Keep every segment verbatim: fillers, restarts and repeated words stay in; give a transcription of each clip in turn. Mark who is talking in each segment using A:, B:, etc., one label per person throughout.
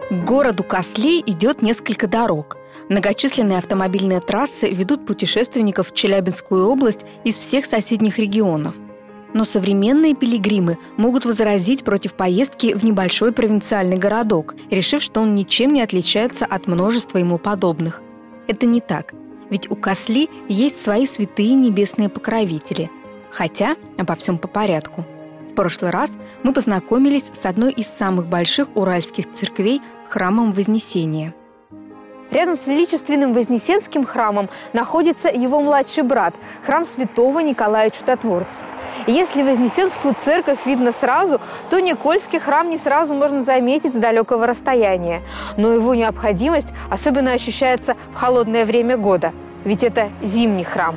A: К городу Касли идет несколько дорог. Многочисленные автомобильные трассы ведут путешественников в Челябинскую область из всех соседних регионов. Но современные пилигримы могут возразить против поездки в небольшой провинциальный городок, решив, что он ничем не отличается от множества ему подобных. Это не так, ведь у Касли есть свои святые небесные покровители. Хотя обо всем по порядку. В прошлый раз мы познакомились с одной из самых больших уральских церквей – храмом Вознесения.
B: Рядом с величественным Вознесенским храмом находится его младший брат – храм святого Николая Чудотворца. И если Вознесенскую церковь видно сразу, то Никольский храм не сразу можно заметить с далекого расстояния. Но его необходимость особенно ощущается в холодное время года, ведь это зимний храм.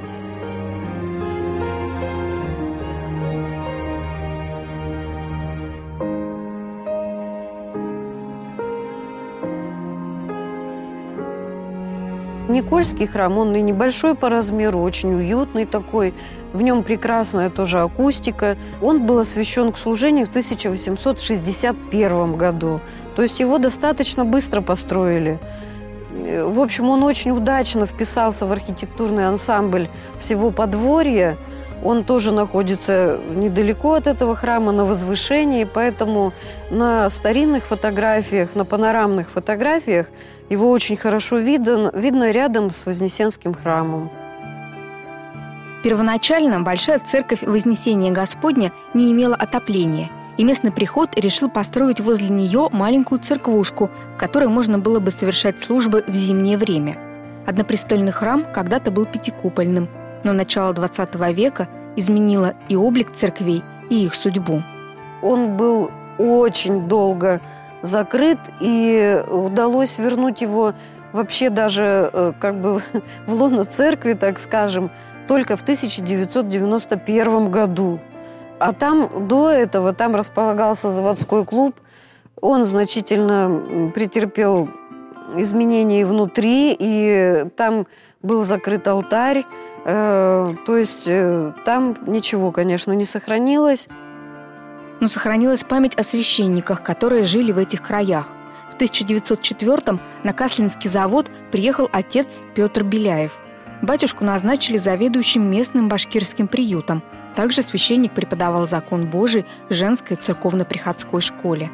C: Никольский храм, он и небольшой по размеру, очень уютный такой. В нем прекрасная тоже акустика. Он был освящен к служению в тысяча восемьсот шестьдесят первом году. То есть его достаточно быстро построили. В общем, он очень удачно вписался в архитектурный ансамбль всего подворья. Он тоже находится недалеко от этого храма, на возвышении, поэтому на старинных фотографиях, на панорамных фотографиях его очень хорошо видно, видно рядом с Вознесенским храмом.
A: Первоначально Большая церковь Вознесения Господня не имела отопления, и местный приход решил построить возле нее маленькую церквушку, в которой можно было бы совершать службы в зимнее время. Однопрестольный храм когда-то был пятикупольным, но начало двадцатого века изменило и облик церквей, и их судьбу.
C: Он был очень долго закрыт, и удалось вернуть его вообще даже как бы в лоно церкви, так скажем, только в тысяча девятьсот девяносто первом году. А там до этого там располагался заводской клуб. Он значительно претерпел изменения внутри, и там был закрыт алтарь. Э, то есть э, там ничего, конечно, не сохранилось.
A: Но сохранилась память о священниках, которые жили в этих краях. В тысяча девятьсот четвёртом на Каслинский завод приехал отец Петр Беляев. Батюшку назначили заведующим местным башкирским приютом. Также священник преподавал закон Божий в женской церковно-приходской школе.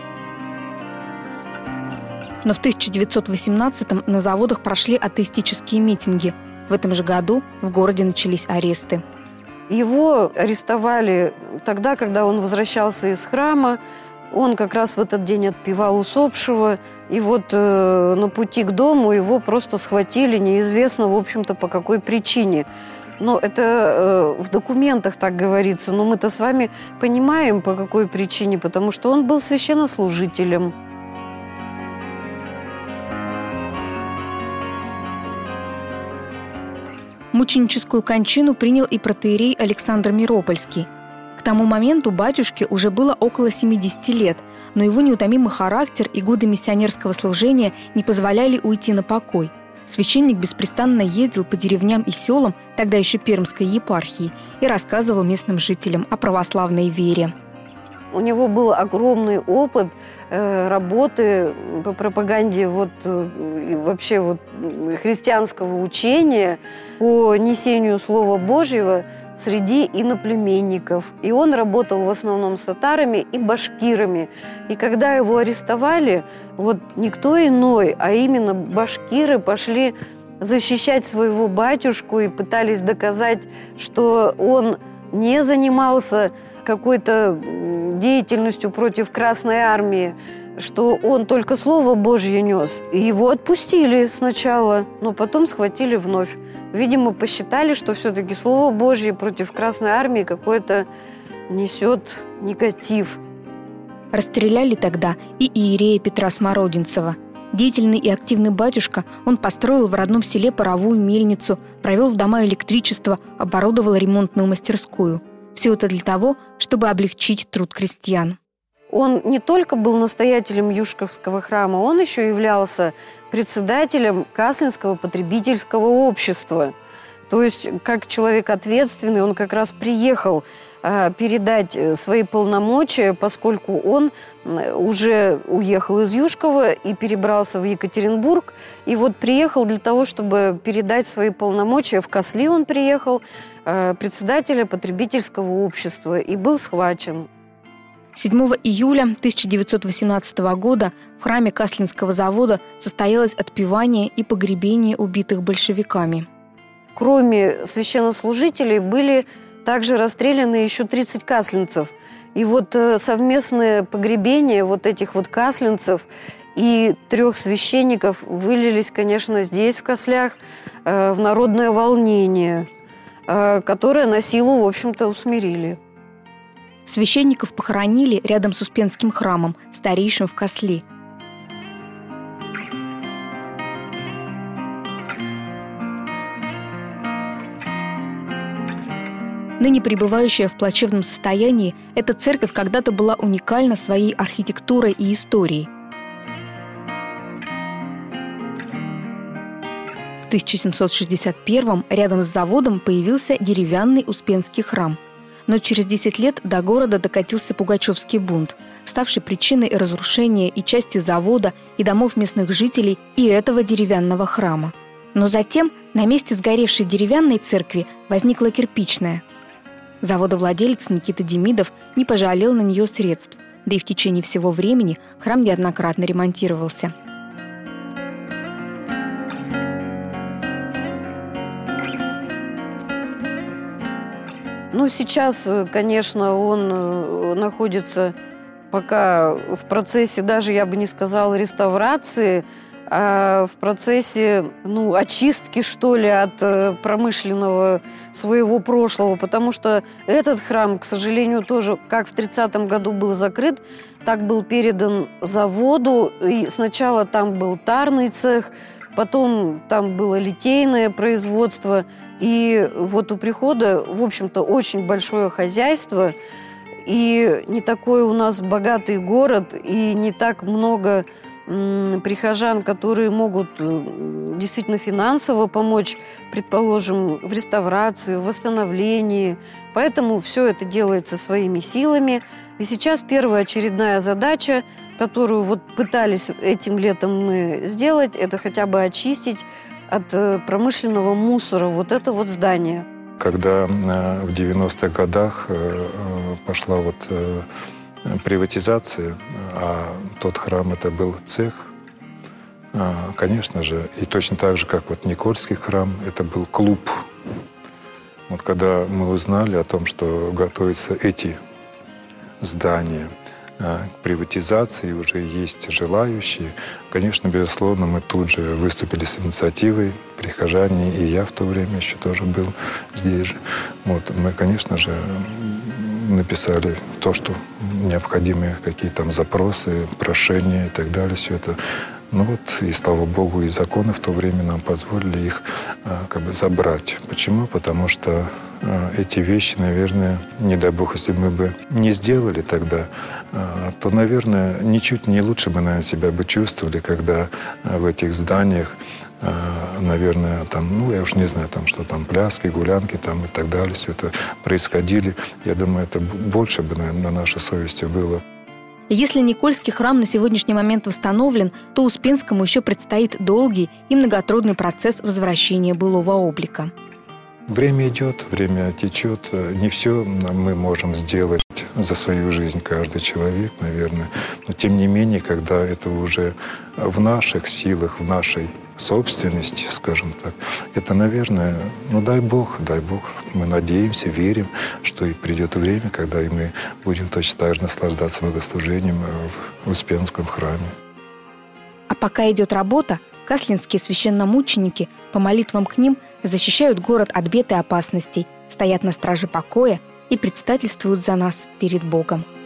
A: Но в тысяча девятьсот восемнадцатом на заводах прошли атеистические митинги. В этом же году в городе начались аресты.
C: Его арестовали тогда, когда он возвращался из храма. Он как раз в этот день отпевал усопшего. И вот э, на пути к дому его просто схватили, неизвестно, в общем-то, по какой причине. Но это э, в документах так говорится. Но мы-то с вами понимаем, по какой причине. Потому что он был священнослужителем.
A: Мученическую кончину принял и протоиерей Александр Миропольский. К тому моменту батюшке уже было около семидесяти лет, но его неутомимый характер и годы миссионерского служения не позволяли уйти на покой. Священник беспрестанно ездил по деревням и селам тогда еще Пермской епархии и рассказывал местным жителям о православной вере.
C: У него был огромный опыт э, работы по пропаганде вот, э, вообще вот, христианского учения, по несению Слова Божьего среди иноплеменников. И он работал в основном с татарами и башкирами. И когда его арестовали, вот никто иной, а именно башкиры пошли защищать своего батюшку и пытались доказать, что он не занимался какой-то деятельностью против Красной Армии, что он только Слово Божье нес. И его отпустили сначала, но потом схватили вновь. Видимо, посчитали, что все-таки Слово Божье против Красной Армии какой-то несет негатив.
A: Расстреляли тогда и иерея Петра Смородинцева. Деятельный и активный батюшка, он построил в родном селе паровую мельницу, провел в дома электричество, оборудовал ремонтную мастерскую. Все это для того, чтобы облегчить труд крестьян.
C: Он не только был настоятелем Юшковского храма, он еще являлся председателем Каслинского потребительского общества. То есть, как человек ответственный, он как раз приехал передать свои полномочия, поскольку он уже уехал из Юшкова и перебрался в Екатеринбург. И вот приехал для того, чтобы передать свои полномочия. В Косли он приехал, председателя потребительского общества, и был схвачен.
A: седьмого июля тысяча девятьсот восемнадцатого года в храме Каслинского завода состоялось отпевание и погребение убитых большевиками.
C: Кроме священнослужителей были также расстреляны еще тридцать каслинцев. И вот совместное погребение вот этих вот каслинцев и трех священников вылились, конечно, здесь, в Кослях, в народное волнение, которое на силу, в общем-то, усмирили.
A: Священников похоронили рядом с Успенским храмом, старейшим в Косли. Ныне пребывающая в плачевном состоянии, эта церковь когда-то была уникальна своей архитектурой и историей. В тысяча семьсот шестьдесят первом рядом с заводом появился деревянный Успенский храм. Но через десять лет до города докатился Пугачевский бунт, ставший причиной разрушения и части завода, и домов местных жителей, и этого деревянного храма. Но затем на месте сгоревшей деревянной церкви возникла кирпичная. Заводовладелец Никита Демидов не пожалел на нее средств, да и в течение всего времени храм неоднократно ремонтировался.
C: Ну, сейчас, конечно, он находится пока в процессе, даже я бы не сказала, реставрации, а в процессе, ну, очистки, что ли, от промышленного своего прошлого, потому что этот храм, к сожалению, тоже, как в тридцатом году был закрыт, так был передан заводу, и сначала там был тарный цех, потом там было литейное производство, и вот у прихода, в общем-то, очень большое хозяйство, и не такой у нас богатый город, и не так много прихожан, которые могут действительно финансово помочь, предположим, в реставрации, в восстановлении. Поэтому все это делается своими силами. И сейчас первая очередная задача, которую вот пытались этим летом мы сделать, это хотя бы очистить от промышленного мусора вот это вот здание.
D: Когда в девяностых годах пошла вот приватизация, а тот храм это был цех, конечно же, и точно так же, как вот Никольский храм, это был клуб. Вот когда мы узнали о том, что готовятся эти здания к приватизации, уже есть желающие, конечно, безусловно, мы тут же выступили с инициативой, прихожане, и я в то время еще тоже был здесь же. Вот, мы, конечно же, написали то, что необходимые какие-то там запросы, прошения и так далее, все это. Ну вот, и слава богу, и законы в то время нам позволили их а, как бы забрать. Почему? Потому что а, эти вещи, наверное, не дай бог, если мы бы не сделали тогда, а, то, наверное, ничуть не лучше бы, наверное, себя бы чувствовали, когда а, в этих зданиях, а, наверное, там, ну, я уж не знаю, там, что там, пляски, гулянки там и так далее, все это происходили. Я думаю, это больше бы, наверное, на нашей совести было.
A: Если Никольский храм на сегодняшний момент восстановлен, то Успенскому еще предстоит долгий и многотрудный процесс возвращения былого облика.
D: Время идет, время течет. Не все мы можем сделать за свою жизнь, каждый человек, наверное. Но тем не менее, когда это уже в наших силах, в нашей собственности, скажем так, это, наверное, ну дай Бог, дай Бог, мы надеемся, верим, что и придет время, когда и мы будем точно так же наслаждаться богослужением в Успенском храме.
A: А пока идет работа, каслинские священномученики по молитвам к ним защищают город от бед и опасностей, стоят на страже покоя и предстательствуют за нас перед Богом.